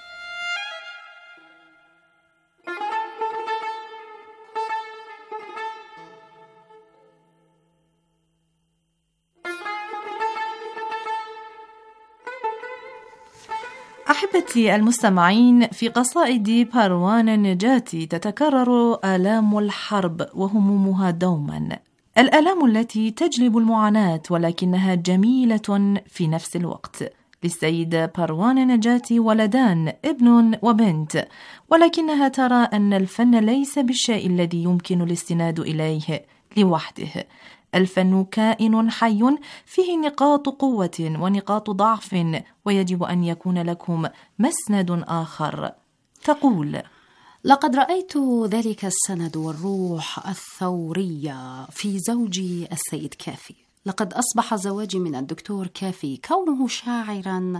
أحبتي المستمعين، في قصائد باروانه نجاتي تتكرر آلام الحرب وهمومها دوما، الآلام التي تجلب المعاناة ولكنها جميلة في نفس الوقت. للسيدة باروانه نجاتي ولدان، ابن وبنت، ولكنها ترى أن الفن ليس بالشيء الذي يمكن الاستناد إليه لوحده. الفن كائن حي فيه نقاط قوة ونقاط ضعف، ويجب أن يكون لكم مسند آخر. تقول: لقد رأيت ذلك السند والروح الثورية في زوجي السيد كافي. لقد أصبح زواجي من الدكتور كافي كونه شاعرا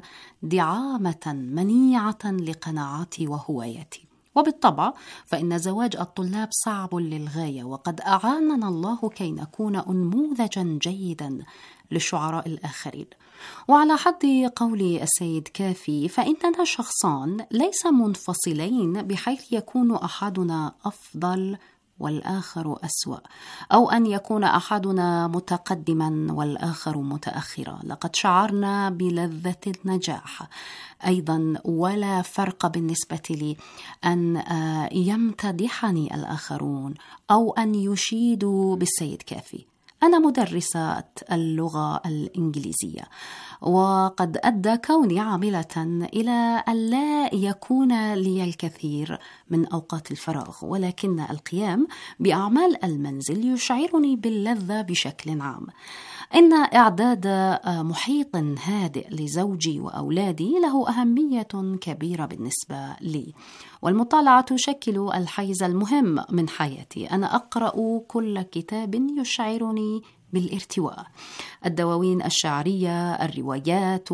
دعامة منيعة لقناعاتي وهوايتي، وبالطبع فإن زواج الطلاب صعب للغاية، وقد أعاننا الله كي نكون أنموذجا جيدا للشعراء الآخرين. وعلى حد قول السيد كافي فإننا شخصان ليس منفصلين بحيث يكون أحدنا أفضل والآخر أسوأ، أو أن يكون أحدنا متقدما والآخر متأخرا. لقد شعرنا بلذة النجاح أيضا، ولا فرق بالنسبة لي أن يمتدحني الآخرون أو أن يشيدوا بالسيد كافي. أنا مدرسة اللغة الإنجليزية، وقد أدى كوني عاملة إلى أن لا يكون لي الكثير من أوقات الفراغ، ولكن القيام بأعمال المنزل يشعرني باللذة بشكل عام. إن إعداد محيط هادئ لزوجي وأولادي له أهمية كبيرة بالنسبة لي، والمطالعة تشكل الحيز المهم من حياتي. أنا أقرأ كل كتاب يشعرني بالارتواء، الدواوين الشعرية، الروايات،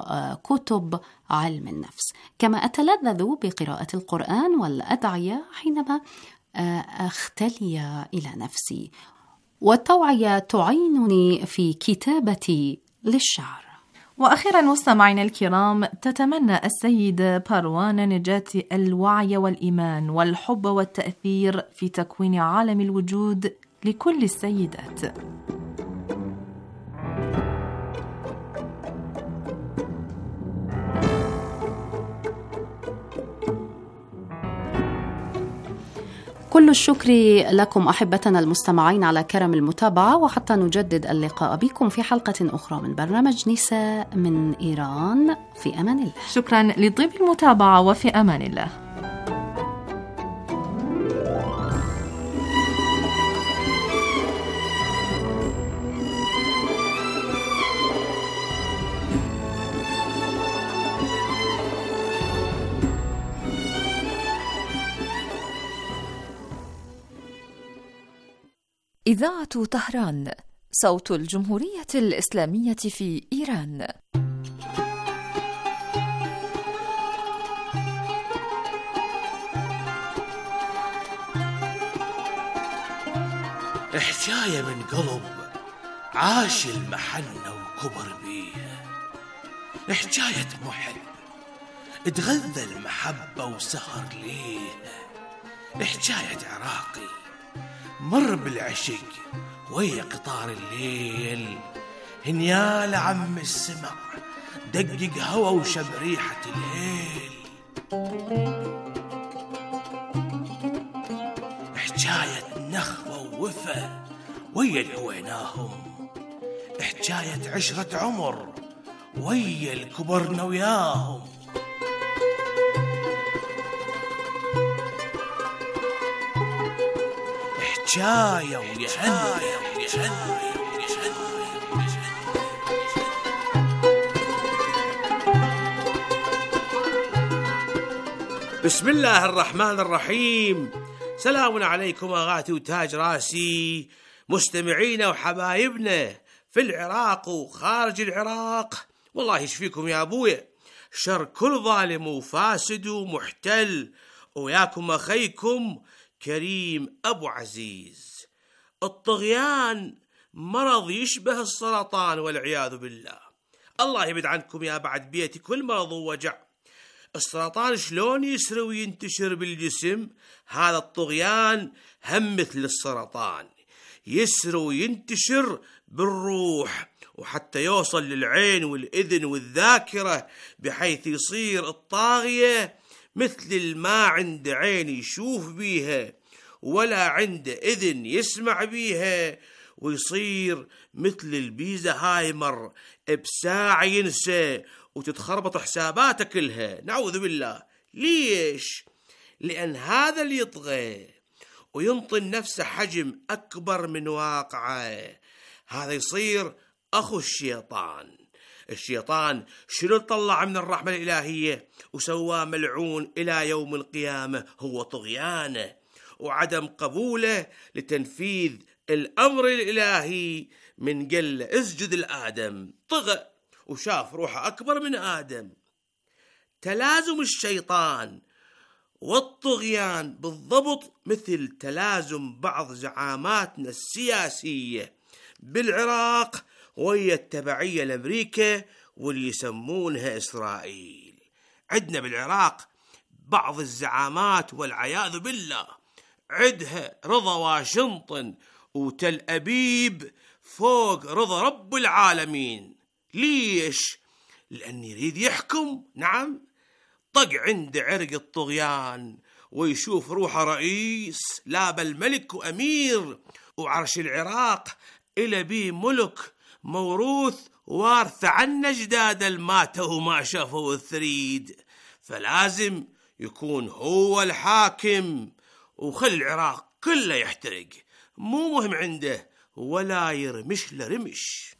وكتب علم النفس، كما أتلذذ بقراءة القرآن والأدعية حينما أختلي إلى نفسي. والتوعية تعينني في كتابتي للشعر. وأخيرا مستمعينا الكرام، تتمنى السيدة باروان نجاتي الوعي والإيمان والحب والتأثير في تكوين عالم الوجود لكل السيدات. كل الشكر لكم أحبتنا المستمعين على كرم المتابعة، وحتى نجدد اللقاء بكم في حلقة أخرى من برنامج نساء من إيران، في أمان الله. شكرا لطيب المتابعة، وفي أمان الله. إذاعة طهران، صوت الجمهورية الإسلامية في إيران. حكاية من قلب عاش المحنة وكبر بيها، حكاية محب اتغذى المحبة وسهر ليها، حكاية عراقي مر بالعشق ويا قطار الليل، هنيال عم السمع دقق هوا وشم ريحة الهيل. حكاية نخوة ووفا ويا الهويناهم، حكاية عشرة عمر ويا الكبرنا وياهم. حكاية ويهنى. بسم الله الرحمن الرحيم. سلام عليكم أغاتي وتاج راسي، مستمعينا وحبايبنا في العراق وخارج العراق. والله يشفيكم يا أبويا شر كل ظالم وفاسد ومحتل، وياكم أخيكم كريم أبو عزيز. الطغيان مرض يشبه السرطان والعياذ بالله، الله يبعد عنكم يا بعد بيتي كل مرض ووجع. السرطان شلون يسري وينتشر بالجسم؟ هذا الطغيان هم مثل السرطان، يسري وينتشر بالروح، وحتى يوصل للعين والإذن والذاكرة، بحيث يصير الطاغية مثل الماء عند عين يشوف بيها ولا عند إذن يسمع بيها، ويصير مثل البيزهايمر بساعة ينسى وتتخربط حساباته كلها، نعوذ بالله. ليش؟ لأن هذا اللي يطغى وينطي نفسه حجم أكبر من واقعه، هذا يصير أخو الشيطان. الشيطان شنو طلع من الرحمة الإلهية وسواه ملعون إلى يوم القيامة؟ هو طغيانه وعدم قبوله لتنفيذ الأمر الإلهي. من قال له اسجد لآدم طغى وشاف روحه أكبر من آدم. تلازم الشيطان والطغيان بالضبط مثل تلازم بعض زعاماتنا السياسية بالعراق وهي التبعية لأمريكا واللي يسمونها إسرائيل. عندنا بالعراق بعض الزعامات والعياذ بالله عدها رضا واشنطن وتل أبيب فوق رضا رب العالمين. ليش؟ لأن يريد يحكم. نعم، طق عند عرق الطغيان ويشوف روحه رئيس، لا بل ملك وأمير، وعرش العراق إلى بيه ملك موروث وارث عن أجداد الماتوا وما شافوا الثريد، فلازم يكون هو الحاكم وخلي العراق كله يحترق، مو مهم عنده ولا يرمش لرمش.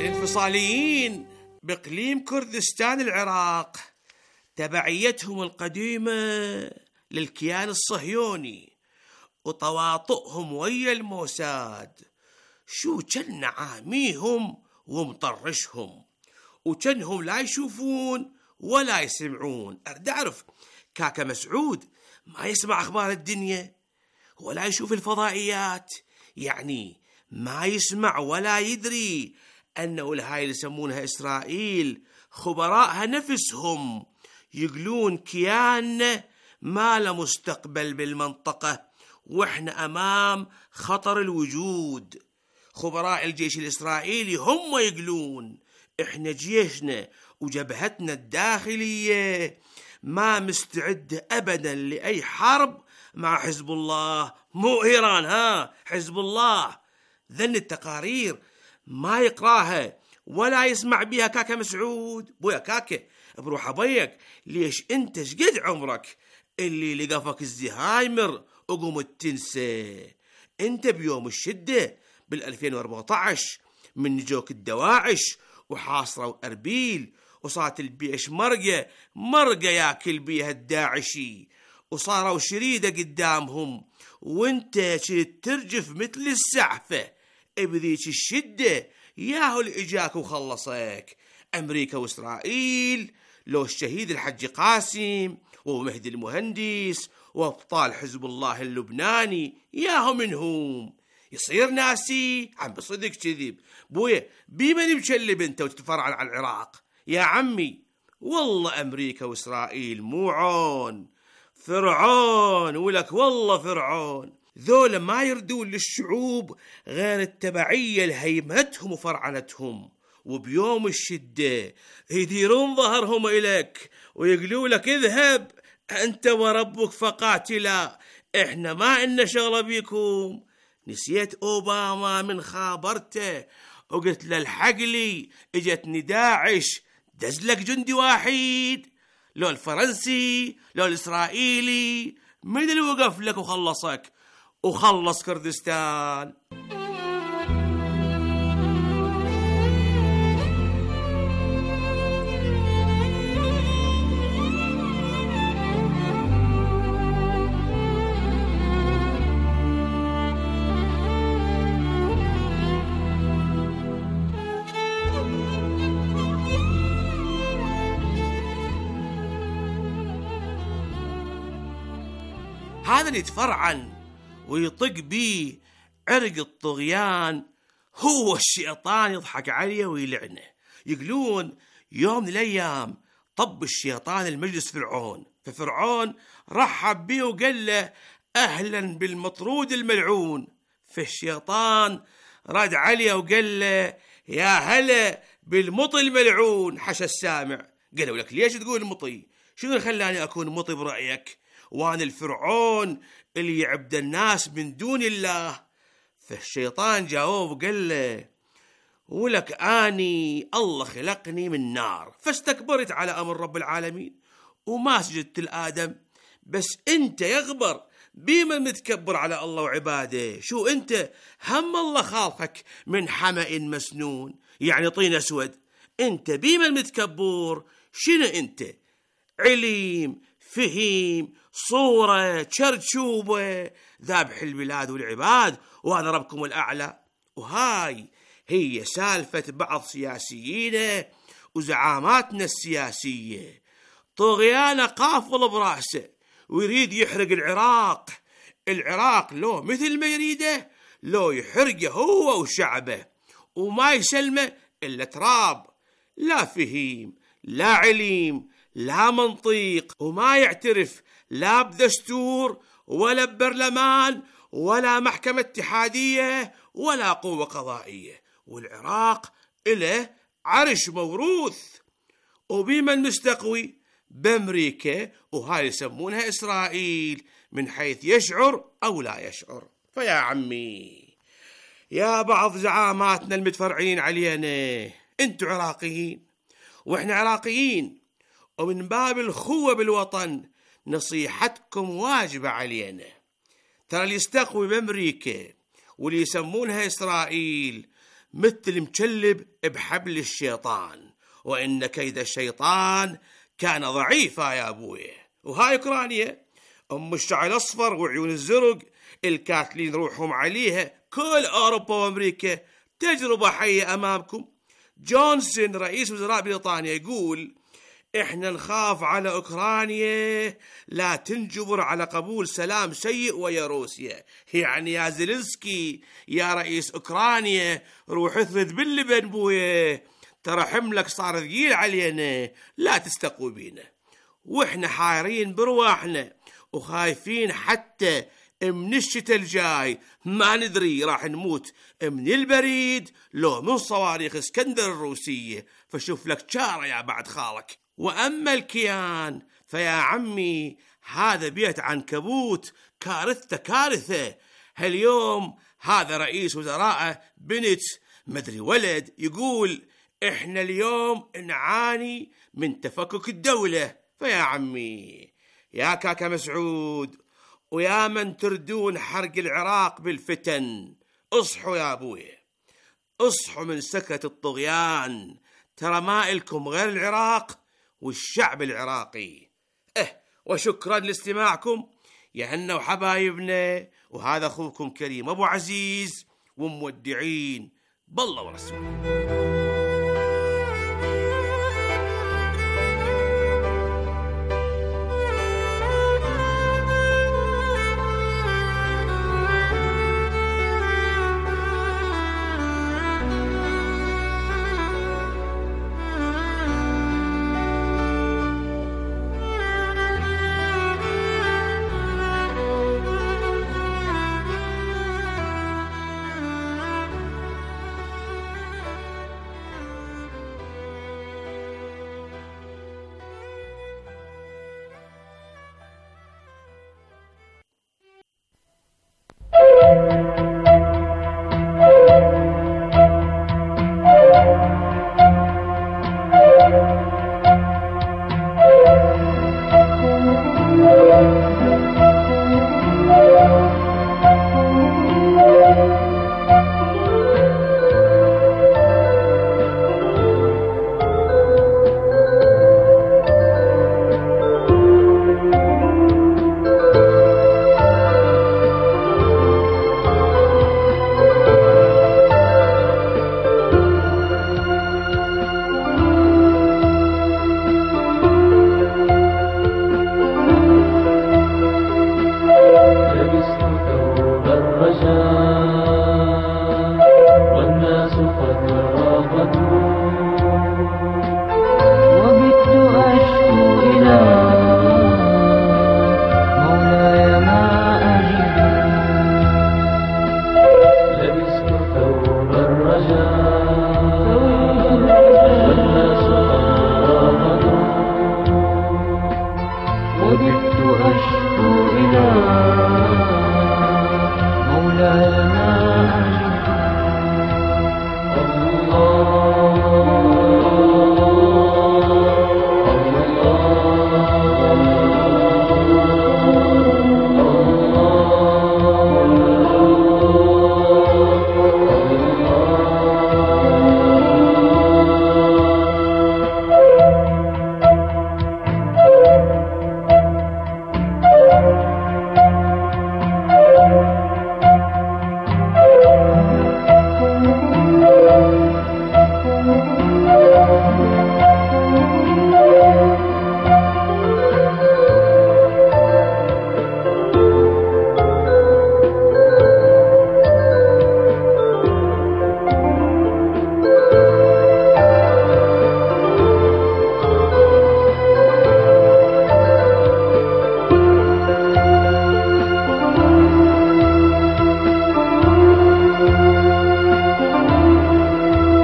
الانفصاليين بإقليم كردستان العراق تبعيتهم القديمة للكيان الصهيوني وتواطؤهم ويا الموساد شو كان نعاميهم ومطرشهم، وكانهم لا يشوفون ولا يسمعون. أريد أعرف كاكا مسعود ما يسمع أخبار الدنيا ولا يشوف الفضائيات، يعني ما يسمع ولا يدري أنه الهاي اللي يسمونها إسرائيل خبراءها نفسهم يقولون كيان ما له مستقبل بالمنطقة وإحنا أمام خطر الوجود. خبراء الجيش الإسرائيلي هم يقولون إحنا جيشنا وجبهتنا الداخلية ما مستعد أبدا لأي حرب مع حزب الله، مو إيران، حزب الله. ذن التقارير ما يقراها ولا يسمع بها كاكا مسعود. بويا كاكا بروح أبيك، ليش أنت شقد عمرك اللي لقفك الزهايمر وقمت تنسى؟ أنت بيوم الشدة بال2014 من جوك الدواعش وحاصروا أربيل وصارت البيش مرقة ياكل بيها الداعشي وصاروا شريدة قدامهم وانت كنت ترجف مثل السعفة بذيك الشدة. ياهو اللي اجاك وخلصك أمريكا وإسرائيل، لو الشهيد الحج قاسم ومهدي المهندس وابطال حزب الله اللبناني ياهو منهم. يصير ناسي عم بصدق كذب بويا بمن مشلب انت وتتفرعن على العراق يا عمي؟ والله أمريكا وإسرائيل مو عون، فرعون ولك والله فرعون. ذولا ما يردون للشعوب غير التبعية لهيمتهم وفرعنتهم، وبيوم الشدة يديرون ظهرهم إليك ويقولوا لك اذهب أنت وربك فقاتلا، إحنا ما إلنا شغلة بيكم. نسيت أوباما من خابرته وقلت له الحق لي اجتني داعش، دزلك جندي واحد، لو الفرنسي لو الإسرائيلي، من اللي وقف لك وخلصك وخلص كردستان؟ هذا اللي يتفرعن ويطق بيه عرق الطغيان هو الشيطان، يضحك عليه ويلعنه. يقولون يوم من الأيام طب الشيطان المجلس فرعون، ففرعون رحب بيه وقال له أهلا بالمطرود الملعون. فالشيطان رد عليه وقال له يا هلا بالمطي الملعون. حش السامع قالوا لك ليش تقول مطي؟ شنو خلاني أكون مطي برأيك وأنا الفرعون اللي يعبد الناس من دون الله؟ فالشيطان جاوب قال له ولك آني الله خلقني من نار فاستكبرت على أمر رب العالمين وما سجدت الآدم، بس أنت يغبر بما متكبر على الله وعباده. شو أنت هم الله خالقك من حمأ مسنون، يعني طين أسود، أنت بما متكبر. شنو أنت؟ عليم فهيم صورة شرشوبة ذابح البلاد والعباد وأنا ربكم الأعلى. وهاي هي سالفة بعض سياسيين وزعاماتنا السياسية، طغيانة قافل براسه ويريد يحرق العراق لو مثل ما يريده لو يحرقه هو وشعبه وما يسلمه إلا تراب، لا فهيم لا عليم لا منطيق، وما يعترف لا بدستور ولا ببرلمان ولا محكمة اتحادية ولا قوة قضائية. والعراق إله عرش موروث وبمن مستقوي بأمريكا، وهاي يسمونها إسرائيل من حيث يشعر أو لا يشعر. فيا عمي يا بعض زعاماتنا المتفرعين علينا، انتوا عراقيين واحنا عراقيين، ومن باب الخوة بالوطن نصيحتكم واجبة علينا. ترى اللي يستقوي بأمريكا واللي يسمونها إسرائيل مثل مكلب بحبل الشيطان، وإن كيد الشيطان كان ضعيفا يا أبوي. وهاي أوكرانيا أم الشعر الأصفر وعيون الزرق الكاتلين روحهم عليها كل أوروبا وأمريكا تجربة حية أمامكم. جونسون رئيس وزراء بريطانيا يقول إحنا نخاف على أوكرانيا لا تنجبر على قبول سلام سيء ويا روسيا. يعني يا زيلينسكي يا رئيس أوكرانيا روح اثرد باللبن بويه، ترى حملك صار ثقيل علينا، لا تستقوا بينا. وإحنا حايرين برواحنا وخايفين حتى من الشتاء الجاي، ما ندري راح نموت من البريد لو من صواريخ اسكندر الروسية. فشوف لك شارة يا بعد خالك. وأما الكيان فيا عمي هذا بيت عنكبوت، كارثة كارثة. هاليوم هذا رئيس وزراء بنت مدري ولد يقول إحنا اليوم نعاني من تفكك الدولة. فيا عمي يا كاكا مسعود ويا من تردون حرق العراق بالفتن، اصحوا يا أبوي، اصحوا من سكرة الطغيان. ترى ما إلكم غير العراق والشعب العراقي. وشكرا لاستماعكم يا هنا وحبايبنا، وهذا أخوكم كريم أبو عزيز، ومودعين بالله ورسوله.